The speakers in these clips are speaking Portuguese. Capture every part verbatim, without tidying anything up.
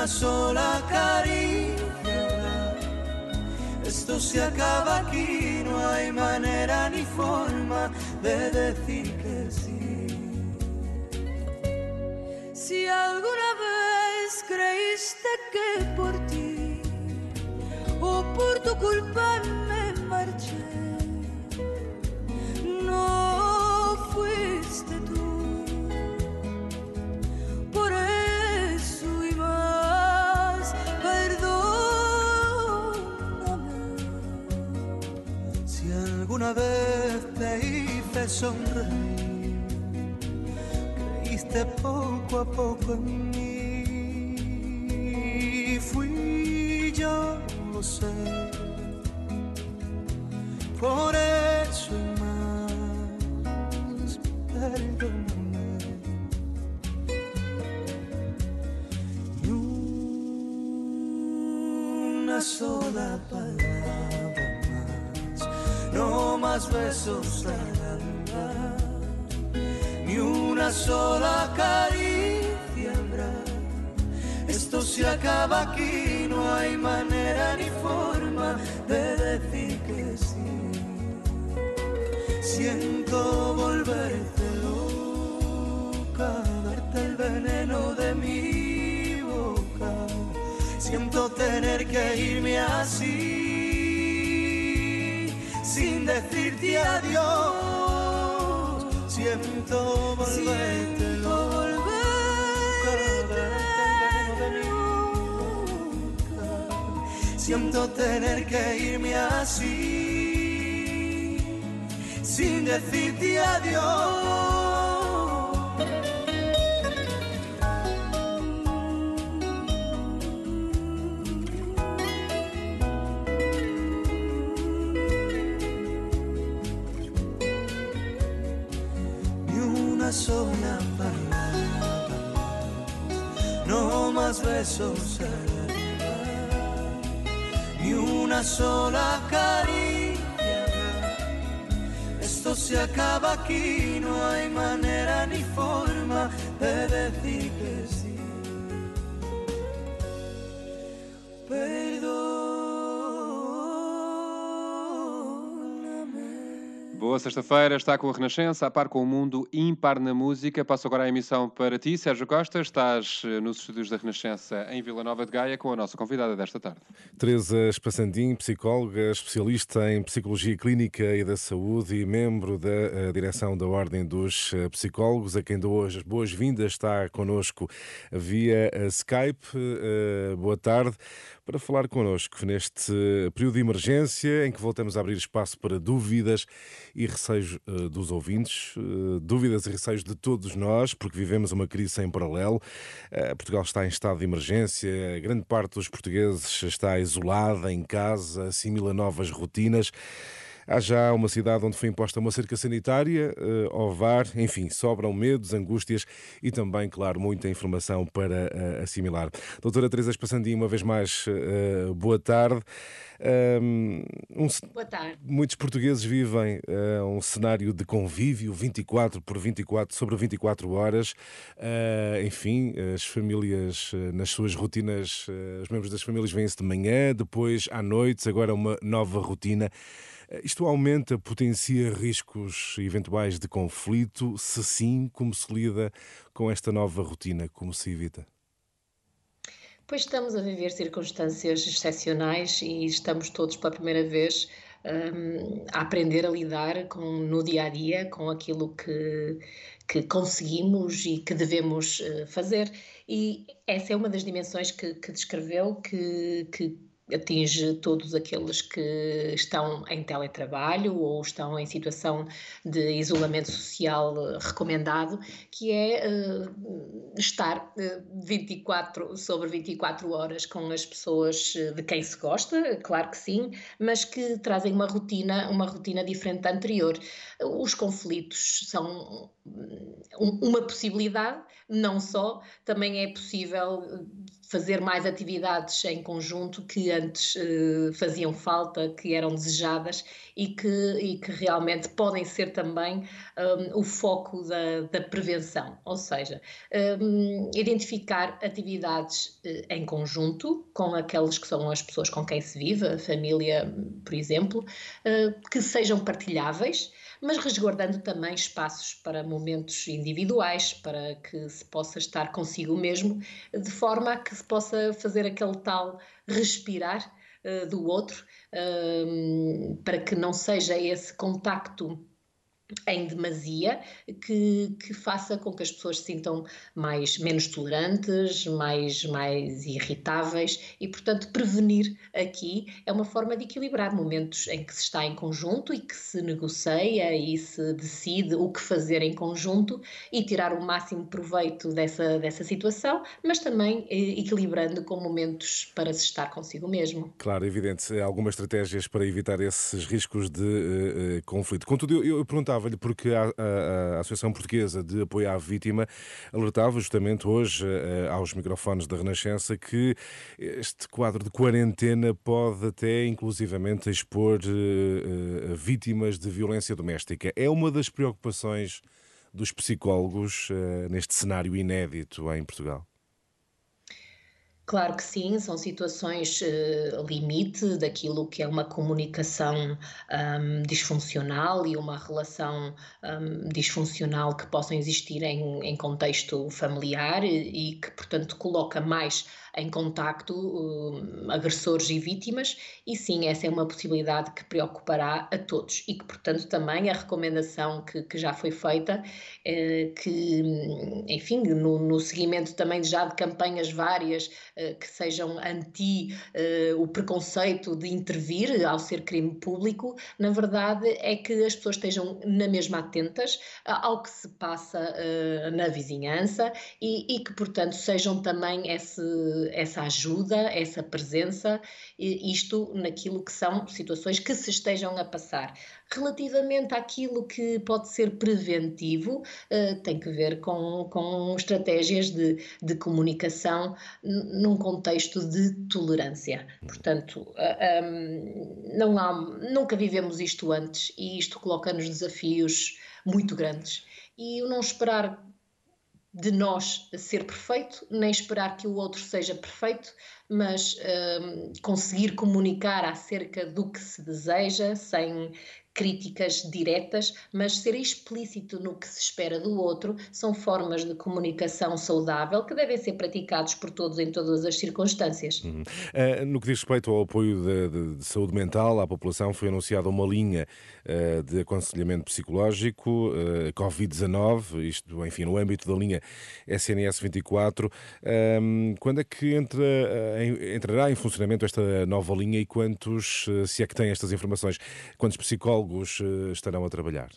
una sola caricia habrá. Esto se acaba aquí, no hay manera ni forma de decir que sí. Si alguna vez creíste que por ti o por tu culpa me marché, no fuiste tú. Por eso y más, perdóname. Si alguna vez te hice sonreír, creíste poco a poco en mí. Fui yo, lo sé. Por eso y más, perdóname. Ni una sola palabra más, no más besos al alba. Ni una sola caricia habrá. Esto se acaba aquí, no hay manera ni forma de decir que sí. Siento volverte loca, darte el veneno de mi boca. Siento tener que irme así, sin decirte adiós. Siento volverte loca, darte el veneno de mi boca. Siento tener que irme así, sin decirte adiós. Ni una sola palabra, no más besos al alba. Ni una sola caricia. Esto se acaba aquí, no hay manera ni forma de decir que sí. Perdóname. Boa sexta-feira, está com a Renascença, a par com o mundo, ímpar na música. Passo agora a emissão para ti, Sérgio Costa. Estás nos estúdios da Renascença em Vila Nova de Gaia com a nossa convidada desta tarde. Teresa Espassandim, psicóloga, especialista em Psicologia Clínica e da Saúde e membro da uh, direção da Ordem dos uh, Psicólogos, a quem dou as boas-vindas, está connosco via uh, Skype. Uh, boa tarde. Para falar connosco neste período de emergência em que voltamos a abrir espaço para dúvidas e receios uh, dos ouvintes, uh, dúvidas e receios de todos nós, porque vivemos uma crise sem paralelo. Uh, Portugal está em estado de emergência, grande parte dos portugueses está isolada em casa, assimila novas rotinas. Há já uma cidade onde foi imposta uma cerca sanitária, uh, Ovar, enfim, sobram medos, angústias e também, claro, muita informação para uh, assimilar. Doutora Teresa Espassandim, uma vez mais, uh, boa tarde. Um, um, boa tarde. Muitos portugueses vivem uh, um cenário de convívio vinte e quatro por vinte e quatro, sobre vinte e quatro horas. Uh, enfim, as famílias, uh, nas suas rotinas, uh, os membros das famílias vêm-se de manhã, depois à noite, agora uma nova rotina. Isto aumenta, potencia riscos eventuais de conflito? Se sim, como se lida com esta nova rotina? Como se evita? Pois estamos a viver circunstâncias excepcionais e estamos todos pela primeira vez um, a aprender a lidar com, no dia-a-dia com aquilo que, que conseguimos e que devemos uh, fazer. E essa é uma das dimensões que, que descreveu, que, que atinge todos aqueles que estão em teletrabalho ou estão em situação de isolamento social recomendado, que é uh, estar uh, vinte e quatro sobre vinte e quatro horas com as pessoas de quem se gosta, claro que sim, mas que trazem uma rotina, uma rotina diferente da anterior. Os conflitos são uma possibilidade, não só, também é possível fazer mais atividades em conjunto que antes eh, faziam falta, que eram desejadas e que, e que realmente podem ser também um, o foco da, da prevenção. Ou seja, um, identificar atividades uh, em conjunto com aquelas que são as pessoas com quem se vive, a família, por exemplo, uh, que sejam partilháveis, mas resguardando também espaços para momentos individuais, para que se possa estar consigo mesmo, de forma a que se possa fazer aquele tal respirar uh, do outro, uh, para que não seja esse contacto em demasia, que, que faça com que as pessoas se sintam mais, menos tolerantes, mais, mais irritáveis e, portanto, prevenir aqui é uma forma de equilibrar momentos em que se está em conjunto e que se negocia e se decide o que fazer em conjunto e tirar o máximo proveito dessa, dessa situação, mas também eh, equilibrando com momentos para se estar consigo mesmo. Claro, evidente. Algumas estratégias para evitar esses riscos de uh, uh, conflito. Contudo, eu, eu perguntava-lhe, porque a, a, a Associação Portuguesa de Apoio à Vítima alertava justamente hoje uh, aos microfones da Renascença que este quadro de quarentena pode até inclusivamente expor uh, uh, vítimas de violência doméstica. É uma das preocupações dos psicólogos uh, neste cenário inédito em Portugal? Claro que sim, são situações uh, limite daquilo que é uma comunicação um, disfuncional e uma relação um, disfuncional que possam existir em, em contexto familiar e, e que, portanto, coloca mais em contacto uh, agressores e vítimas, e sim, essa é uma possibilidade que preocupará a todos e que, portanto, também a recomendação que, que já foi feita, uh, que, enfim, no, no seguimento também já de campanhas várias uh, que sejam anti uh, o preconceito de intervir ao ser crime público, na verdade é que as pessoas estejam na mesma atentas ao que se passa uh, na vizinhança e, e que, portanto, sejam também esse essa ajuda, essa presença, isto naquilo que são situações que se estejam a passar. Relativamente àquilo que pode ser preventivo, tem que ver com, com estratégias de, de comunicação num contexto de tolerância. Portanto, não há, nunca vivemos isto antes e isto coloca-nos desafios muito grandes. E o não esperar de nós ser perfeito, nem esperar que o outro seja perfeito, mas um, conseguir comunicar acerca do que se deseja, sem críticas diretas, mas ser explícito no que se espera do outro, são formas de comunicação saudável que devem ser praticados por todos em todas as circunstâncias. Uhum. Uh, no que diz respeito ao apoio de, de, de saúde mental à população, foi anunciada uma linha uh, de aconselhamento psicológico, uh, covid dezanove, isto, enfim, no âmbito da linha S N S vinte e quatro. Um, quando é que entra, uh, em, entrará em funcionamento esta nova linha e quantos, uh, se é que têm estas informações, quantos psicólogos estarão a trabalhar?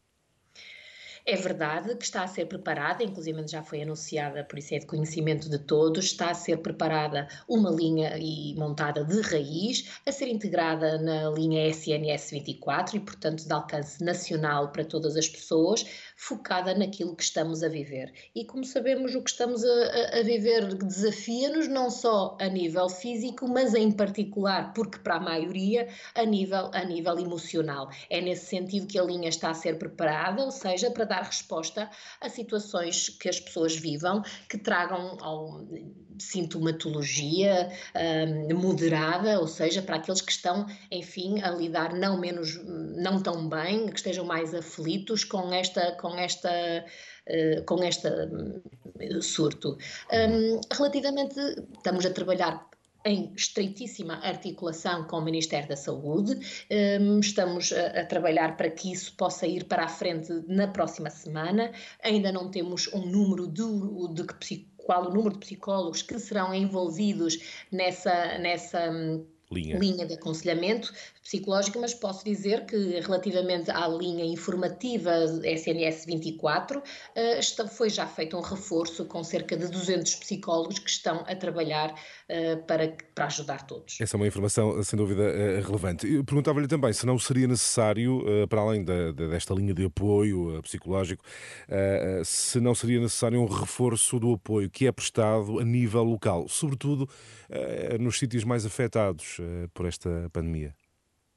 É verdade que está a ser preparada, inclusive já foi anunciada, por isso é de conhecimento de todos, está a ser preparada uma linha e montada de raiz, a ser integrada na linha S N S vinte e quatro e, portanto, de alcance nacional para todas as pessoas, focada naquilo que estamos a viver. E como sabemos, o que estamos a, a viver desafia-nos não só a nível físico, mas em particular, porque para a maioria, a nível, a nível emocional. É nesse sentido que a linha está a ser preparada, ou seja, para dar resposta a situações que as pessoas vivam, que tragam ao, sintomatologia um, moderada, ou seja, para aqueles que estão, enfim, a lidar não menos, não tão bem, que estejam mais aflitos com esta, com esta, uh, com esta um, surto. Um, relativamente, estamos a trabalhar em estreitíssima articulação com o Ministério da Saúde. Estamos a, a trabalhar para que isso possa ir para a frente na próxima semana. Ainda não temos um número de, de que, qual o número de psicólogos que serão envolvidos nessa, nessa linha. linha de aconselhamento psicológico, mas posso dizer que relativamente à linha informativa S N S vinte e quatro, foi já feito um reforço com cerca de duzentos psicólogos que estão a trabalhar para, para ajudar todos. Essa é uma informação, sem dúvida, relevante. Eu perguntava-lhe também se não seria necessário, para além da, desta linha de apoio psicológico, se não seria necessário um reforço do apoio que é prestado a nível local, sobretudo nos sítios mais afetados por esta pandemia.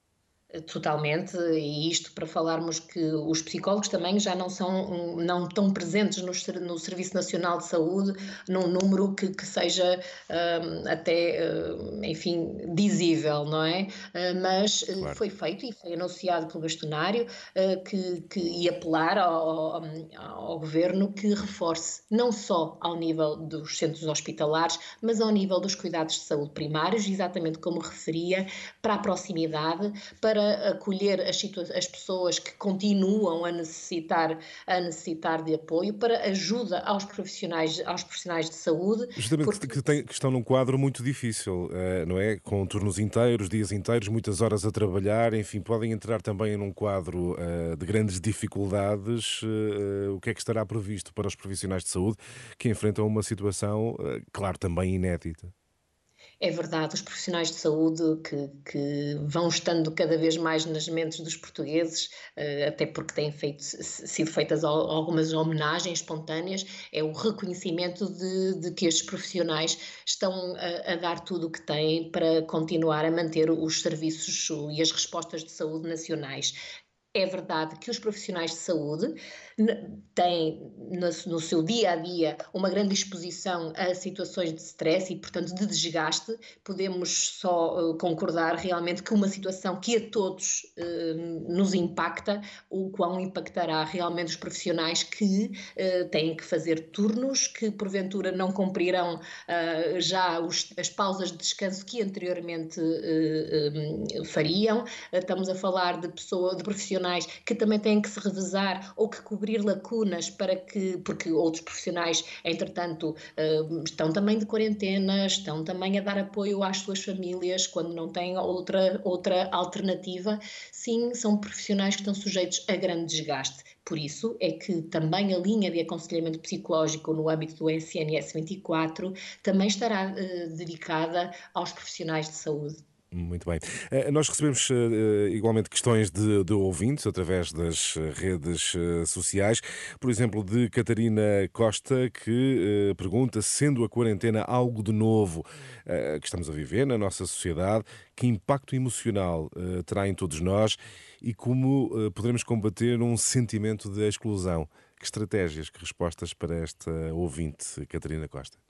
Totalmente, e isto para falarmos que os psicólogos também já não são, não estão presentes no, no Serviço Nacional de Saúde num número que, que seja um, até, uh, enfim, dizível, não é? Uh, mas uh, Claro. foi feito e foi anunciado pelo bastonário uh, que, que ia apelar ao, ao, ao Governo que reforce não só ao nível dos centros hospitalares, mas ao nível dos cuidados de saúde primários, exatamente como referia, para a proximidade, para acolher as, as pessoas que continuam a necessitar, a necessitar de apoio, para ajuda aos profissionais, aos profissionais de saúde. Justamente que, Porque que, tem- que estão num quadro muito difícil, eh, não é? Com turnos inteiros, dias inteiros, muitas horas a trabalhar, enfim, podem entrar também num quadro eh, de grandes dificuldades. Eh, eh, o que é que estará previsto para os profissionais de saúde que enfrentam uma situação, eh, claro, também inédita? é verdade, os profissionais de saúde que, que vão estando cada vez mais nas mentes dos portugueses, eh, até porque têm feito, sido feitas algumas homenagens espontâneas, é o reconhecimento de, de que estes profissionais estão a, a dar tudo o que têm para continuar a manter os serviços e as respostas de saúde nacionais. É verdade que os profissionais de saúde têm no seu dia a dia uma grande exposição a situações de stress e, portanto, de desgaste. Podemos só uh, concordar realmente que uma situação que a todos uh, nos impacta, o quão impactará realmente os profissionais que uh, têm que fazer turnos, que porventura não cumprirão uh, já os, as pausas de descanso que anteriormente uh, um, fariam. Uh, estamos a falar de pessoas, de profissionais que também têm que se revezar ou que cobrir lacunas para que, porque outros profissionais, entretanto, estão também de quarentena, estão também a dar apoio às suas famílias quando não têm outra, outra alternativa. Sim, são profissionais que estão sujeitos a grande desgaste. Por isso é que também a linha de aconselhamento psicológico no âmbito do S N S vinte e quatro também estará uh, dedicada aos profissionais de saúde. Muito bem. Eh, Nós recebemos eh, igualmente questões de, de ouvintes através das eh, redes eh, sociais. Por exemplo, de Catarina Costa, que eh, pergunta, sendo a quarentena algo de novo eh, que estamos a viver na nossa sociedade, que impacto emocional eh, terá em todos nós e como eh, poderemos combater um sentimento de exclusão? Que estratégias, que respostas para esta ouvinte, Catarina Costa?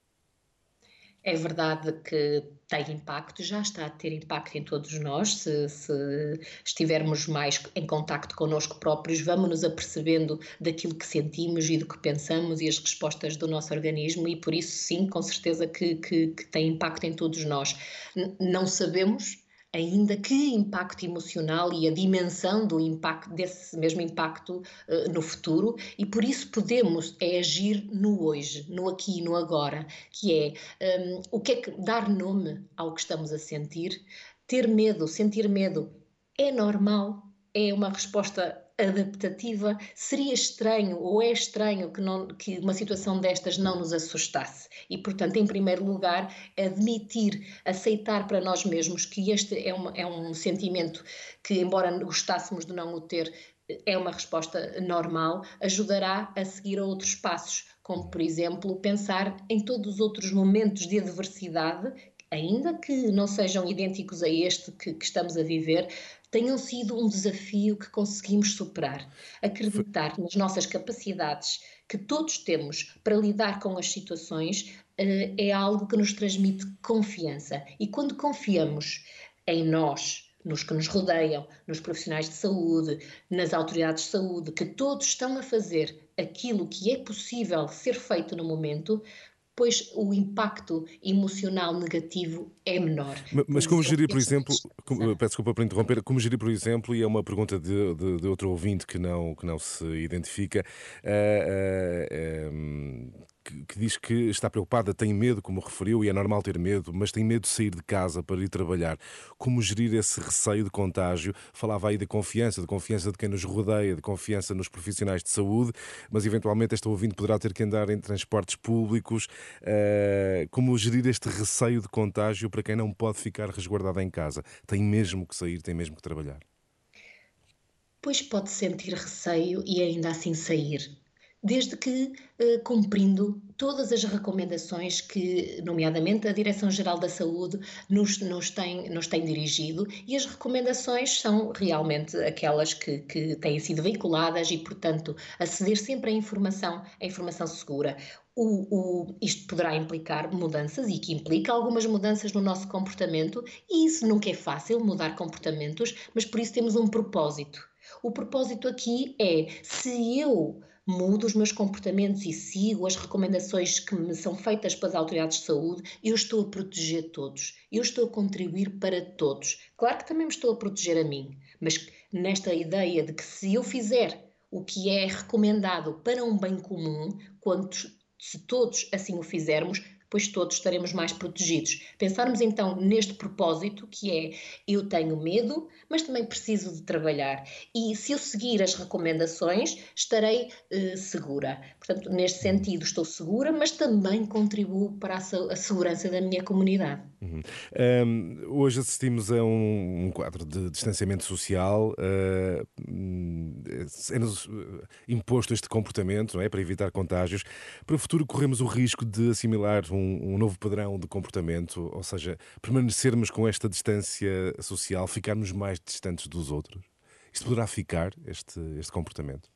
É verdade que tem impacto, já está a ter impacto em todos nós. Se, se estivermos mais em contacto connosco próprios, vamos nos apercebendo daquilo que sentimos e do que pensamos e as respostas do nosso organismo, e por isso sim, com certeza que, que, que tem impacto em todos nós. N- não sabemos ainda que impacto emocional e a dimensão do impacto, desse mesmo impacto uh, no futuro, e por isso podemos é agir no hoje, no aqui e no agora, que é um, o que é que dar nome ao que estamos a sentir. Ter medo, sentir medo é normal, é uma resposta adaptativa. Seria estranho ou é estranho que, não, que uma situação destas não nos assustasse e, portanto, em primeiro lugar, admitir, aceitar para nós mesmos que este é, uma, é um sentimento que, embora gostássemos de não o ter, é uma resposta normal, ajudará a seguir a outros passos, como, por exemplo, pensar em todos os outros momentos de adversidade, ainda que não sejam idênticos a este que, que estamos a viver, tenham sido um desafio que conseguimos superar. Acreditar nas nossas capacidades que todos temos para lidar com as situações uh, é algo que nos transmite confiança. E quando confiamos em nós, nos que nos rodeiam, nos profissionais de saúde, nas autoridades de saúde, que todos estão a fazer aquilo que é possível ser feito no momento, pois o impacto emocional negativo é menor. Mas Por como exemplo, gerir, por exemplo, como, peço desculpa por interromper, como gerir, por exemplo, e é uma pergunta de, de, de outro ouvinte que não, que não se identifica, uh, uh, um, que, que diz que está preocupada, tem medo, como referiu, e é normal ter medo, mas tem medo de sair de casa para ir trabalhar. Como gerir esse receio de contágio? Falava aí da confiança, de confiança de quem nos rodeia, de confiança nos profissionais de saúde, mas eventualmente esta ouvinte poderá ter que andar em transportes públicos. Uh, como gerir este receio de contágio para quem não pode ficar resguardado em casa? Tem mesmo que sair, tem mesmo que trabalhar. Pois pode sentir receio e ainda assim sair. desde que eh, cumprindo todas as recomendações que, nomeadamente, a Direção-Geral da Saúde nos, nos, tem, nos tem dirigido, e as recomendações são realmente aquelas que, que têm sido veiculadas e, portanto, aceder sempre à informação, à informação segura. O, o, isto poderá implicar mudanças, e que implica algumas mudanças no nosso comportamento, e isso nunca é fácil, mudar comportamentos, mas por isso temos um propósito. O propósito aqui é, se eu mudo os meus comportamentos e sigo as recomendações que me são feitas pelas autoridades de saúde, eu estou a proteger todos, eu estou a contribuir para todos. Claro que também me estou a proteger a mim, mas nesta ideia de que se eu fizer o que é recomendado para um bem comum, quanto, se todos assim o fizermos, pois todos estaremos mais protegidos. Pensarmos então neste propósito, que é, eu tenho medo, mas também preciso de trabalhar. E se eu seguir as recomendações, estarei eh, segura. Portanto, neste sentido, estou segura, mas também contribuo para a, a segurança da minha comunidade. Uhum. Um, hoje assistimos a um, um quadro de distanciamento social, uh, é-nos imposto este comportamento, não é, para evitar contágios. Para o futuro corremos o risco de assimilar um, um novo padrão de comportamento, ou seja, permanecermos com esta distância social, ficarmos mais distantes dos outros. Isto poderá ficar, este, este comportamento?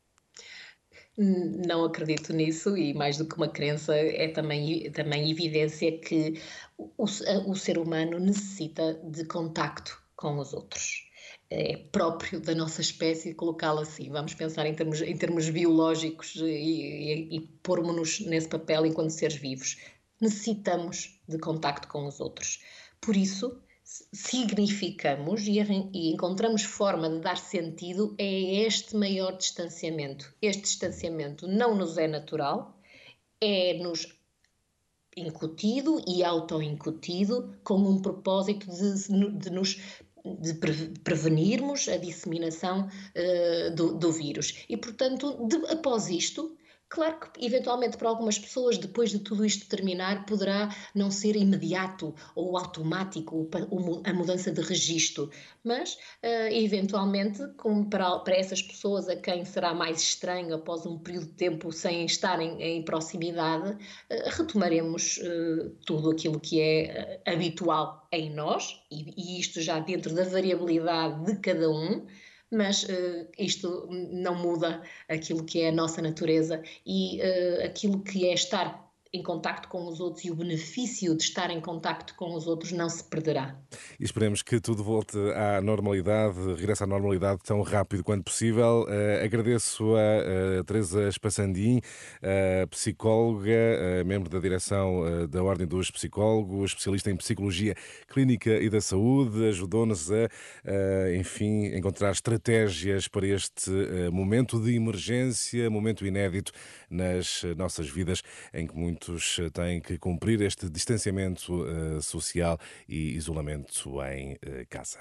Não acredito nisso, e mais do que uma crença, é também, também evidência que o, o ser humano necessita de contacto com os outros. É próprio da nossa espécie colocá-lo assim. Vamos pensar em termos, em termos biológicos e, e, e pormos-nos nesse papel enquanto seres vivos. Necessitamos de contacto com os outros. Por isso, significamos e, e encontramos forma de dar sentido a este maior distanciamento. Este distanciamento não nos é natural, é-nos incutido e auto-incutido com um propósito de, de nos de prevenirmos a disseminação uh, do, do vírus. E, portanto, de, após isto, claro que, eventualmente, para algumas pessoas, depois de tudo isto terminar, poderá não ser imediato ou automático a mudança de registro, mas, uh, eventualmente, como para, para essas pessoas a quem será mais estranho após um período de tempo sem estarem em proximidade, uh, retomaremos uh, tudo aquilo que é uh, habitual em nós, e, e isto já dentro da variabilidade de cada um, mas uh, isto não muda aquilo que é a nossa natureza e uh, aquilo que é estar em contacto com os outros, e o benefício de estar em contacto com os outros não se perderá. E esperemos que tudo volte à normalidade, regresse à normalidade tão rápido quanto possível. Uh, agradeço a, a Teresa Spassandim, a psicóloga, a membro da direção uh, da Ordem dos Psicólogos, especialista em Psicologia Clínica e da Saúde, ajudou-nos a, uh, enfim, encontrar estratégias para este uh, momento de emergência, momento inédito nas nossas vidas, em que muitos têm que cumprir este distanciamento uh, social e isolamento em uh, casa.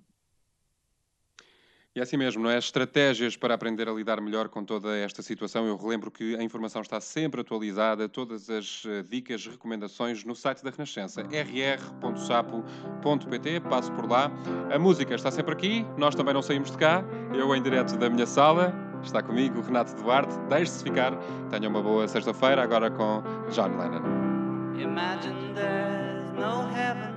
E é assim mesmo, não é? Estratégias para aprender a lidar melhor com toda esta situação. Eu relembro que a informação está sempre atualizada, todas as dicas, recomendações no site da Renascença, r r ponto sapo ponto p t. Passo por lá. A música está sempre aqui, nós também não saímos de cá. Eu em direto da minha sala, está comigo o Renato Duarte. Deixe-se ficar. Tenha uma boa sexta-feira, agora com John Lennon. Imagine there's no heaven.